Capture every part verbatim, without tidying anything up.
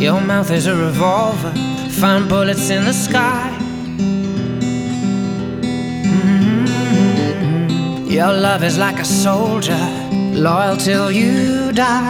Your mouth is a revolver, find bullets in the sky. Mm-hmm. Your love is like a soldier, loyal till you die.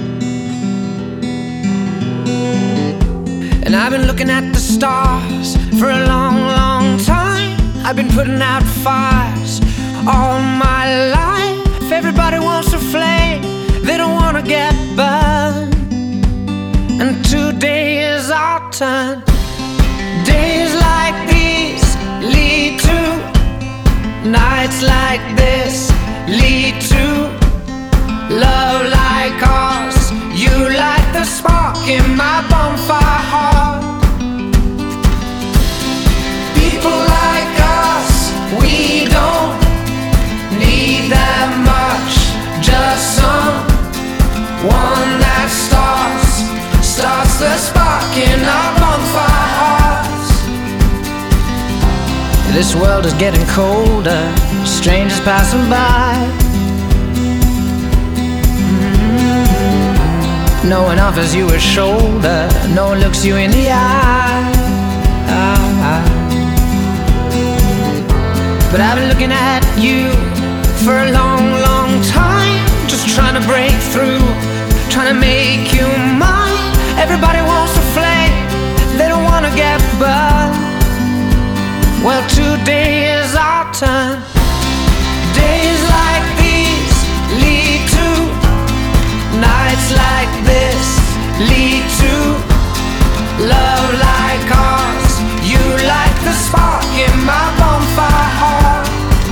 And I've been looking at the stars for a long, long time. I've been putting out fires all my life. Everybody wants a flame, they don't wanna get burned. And today is our turn. Days like these lead to nights like this, lead to love like ours. You light the spark in my bonfire heart. People like us, we don't need that much, just someone that starts starts the spark in our bonfire hearts. This world is getting colder, strangers passing by. Mm-hmm. No one offers you a shoulder, no one looks you in the eye. But I've been looking at you for a long, long time, just trying to break through, trying to make you mine. Everybody wants a flame, they don't wanna get burned. Well, today is our turn. Days like these lead to nights like this, lead to love like ours. You light the spark in my bonfire heart.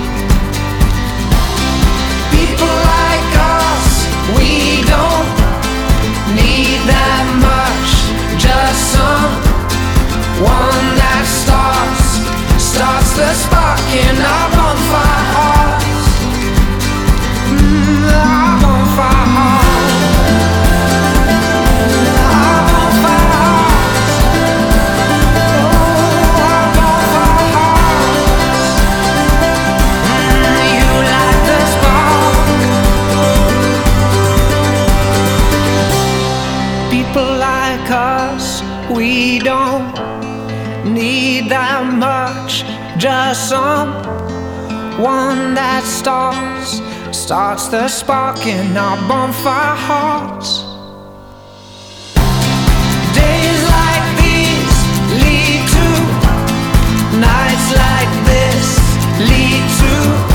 People like us, we don't need that much, just someone that starts starts the spark in our bonfire hearts. Mm, our bonfire hearts. Our bonfire hearts. Oh, our bonfire hearts. Mm, you light the spark. People like us, we don't need that much, just someone that starts starts the spark in our bonfire hearts. Days like these lead to nights like this, lead to